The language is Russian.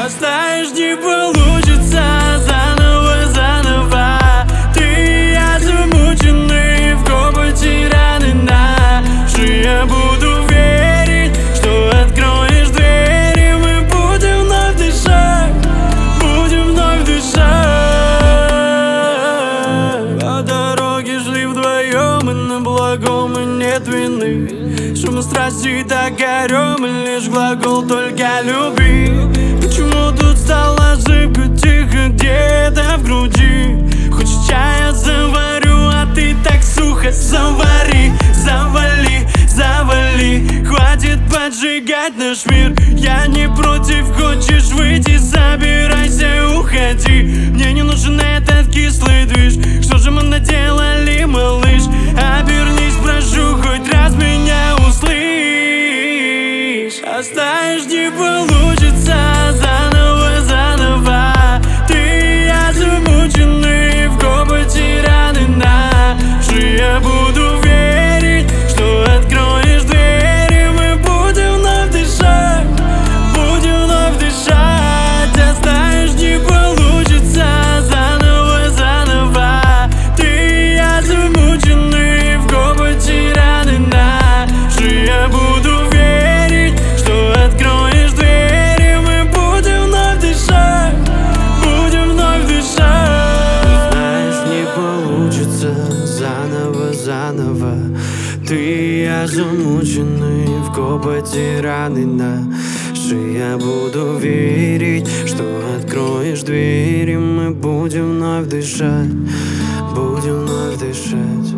Оставишь, не получится. Заново, заново. Ты и я замучены, в копоти раны наши. Я буду верить, что откроешь дверь, и мы будем вновь дышать, будем вновь дышать. По дороге шли вдвоем, и на благом и нет вины. Шум страсти так горем, и лишь глагол только люби. Почему тут стала зыбко, тихо где-то в груди? Хочешь чая заварю, а ты так сухо. Завари, завали, завали. Хватит поджигать наш мир. Я не против, хочешь выйти, собирайся, уходи. Мне не нужен этот кислый движ. Что же мы наделали, малыш? Обернись, прошу, хоть раз меня услышь. Оставишь, не получится. Заново, заново. Ты и я замучены, в копоти раны наши. Я буду верить, что откроешь дверь, и мы будем вновь дышать, будем вновь дышать. Оставишь, не получится. Заново, заново. Ты и я замучены, в копоти раны наши. Я буду верить, что откроешь дверь, и мы будем вновь дышать, будем вновь дышать. Знаешь, не получится. Заново, заново. Ты и я замучены, в копоти раны наши. Я буду верить, что откроешь дверь, и мы будем вновь дышать, будем вновь дышать.